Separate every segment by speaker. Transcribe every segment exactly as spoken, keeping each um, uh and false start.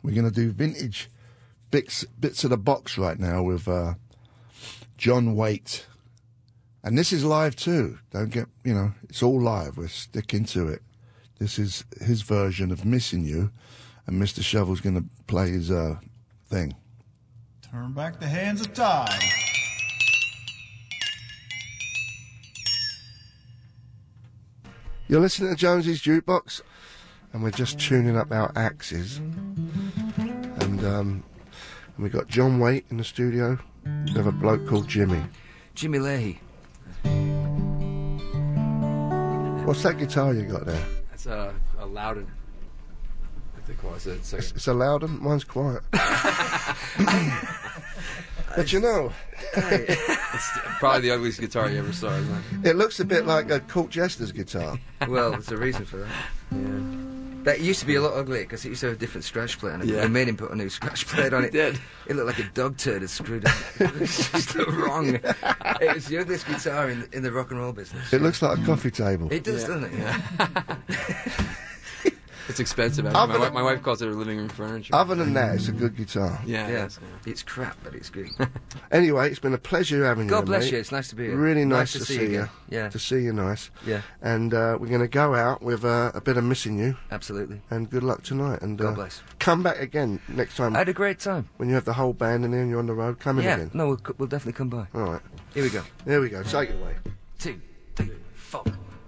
Speaker 1: We're going to do vintage bits, bits of the box right now with uh, John Waite. And this is live too. Don't get, you know, it's all live. We're sticking to it. This is his version of Missing You. And Mister Shovel's going to play his uh, thing.
Speaker 2: Turn back the hands of time.
Speaker 1: You're listening to Jonesy's Jukebox, and we're just tuning up our axes. And um, and we got John Waite in the studio. We have a bloke called Jimmy.
Speaker 3: Jimmy Leahy.
Speaker 1: What's that guitar you got there?
Speaker 4: That's a, a Loudon. I think it was. It's,
Speaker 1: It's, it's a Loudon. Mine's quiet. But you know,
Speaker 4: it's probably the ugliest guitar you ever saw, isn't it?
Speaker 1: it looks a bit like a Colt Jester's guitar.
Speaker 3: Well, there's a reason for that. Yeah. That used to be a lot uglier because it used to have a different scratch plate on it.
Speaker 4: Yeah.
Speaker 3: They made him put a new scratch plate on it.
Speaker 4: It did.
Speaker 3: It looked like a dog turd had screwed up. It was just wrong. It was the ugliest guitar in, in the rock and roll business.
Speaker 1: It looks like a coffee table.
Speaker 3: It does,
Speaker 4: Yeah.
Speaker 3: doesn't it? Yeah.
Speaker 4: It's expensive. Actually.
Speaker 1: Other
Speaker 4: My,
Speaker 1: than-
Speaker 4: my wife calls it her living room furniture.
Speaker 1: Other than that, it's a good guitar.
Speaker 4: yeah,
Speaker 3: Yeah.
Speaker 4: it is, yeah.
Speaker 3: It's crap, but it's good.
Speaker 1: Anyway, it's been a pleasure having you.
Speaker 3: God bless
Speaker 1: mate.
Speaker 3: you. It's nice to be here.
Speaker 1: Really nice, to, see you.
Speaker 3: again. Yeah.
Speaker 1: To see you, nice.
Speaker 3: Yeah.
Speaker 1: And uh, we're going to go out with uh, a bit of Missing You.
Speaker 3: Absolutely.
Speaker 1: And good luck tonight. And
Speaker 3: God
Speaker 1: uh,
Speaker 3: bless.
Speaker 1: come back again next time.
Speaker 3: I had a great time.
Speaker 1: When you have the whole band in there and you're on the road, come in
Speaker 3: Yeah.
Speaker 1: again.
Speaker 3: No, we'll, c- we'll definitely come by.
Speaker 1: All right.
Speaker 3: Here we go.
Speaker 1: Here we go. Take it away.
Speaker 3: Two, three, four.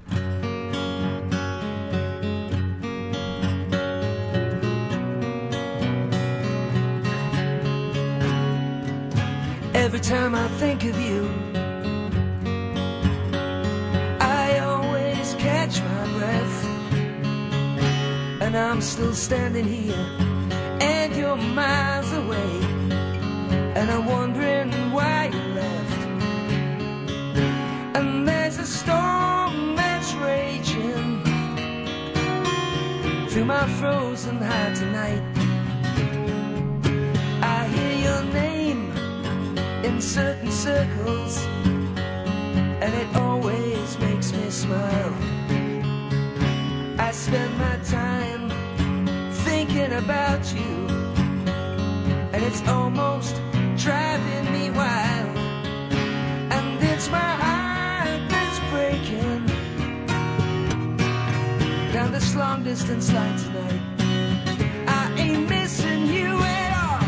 Speaker 3: Every time I think of you, I always catch my breath. And I'm still standing here, and you're miles away. And I'm wondering why you left. And there's a storm that's raging through my frozen heart tonight. I hear your name in certain circles, and it always makes me smile. I spend my time thinking about you, and it's almost driving me wild. And it's my heart that's breaking down this long distance line tonight. I ain't missing you at all.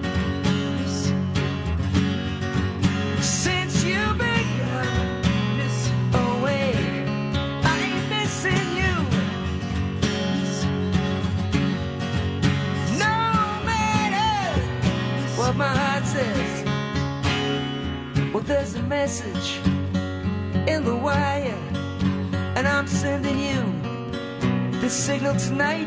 Speaker 3: Since you've been gone away, I ain't missing you. No matter what my heart says, well, there's a message in the wire, and I'm sending you this signal tonight.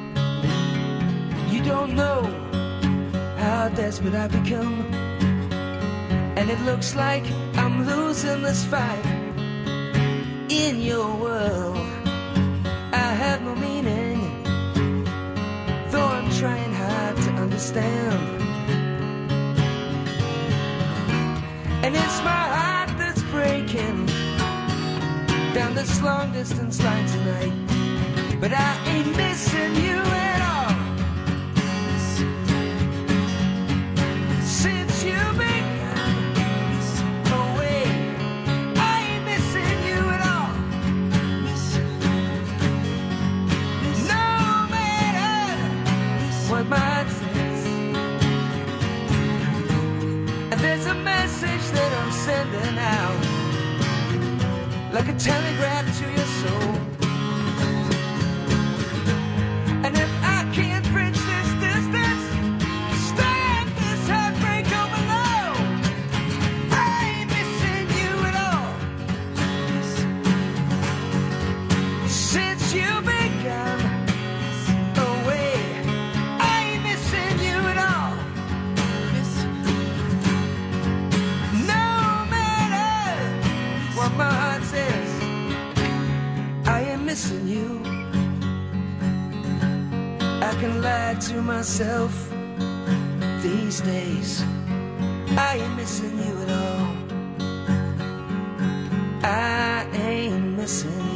Speaker 3: You don't know how desperate I've become, and it looks like I'm losing this fight. In your world, I have no meaning, though I'm trying hard to understand. And it's my heart that's breaking down this long distance line tonight. But I ain't missing you at all. Since you've been away, I ain't missing you at all. No matter what my heart says. And there's a message that I'm sending out, like a telegraph to your soul. And if I can't bridge this distance, stop this heartbreak on below, I ain't missing you at all. Since you've been gone away, I ain't missing you at all. No matter what my heart says, I ain't missing you. I can lie to myself these days, I ain't missing you at all. I ain't missing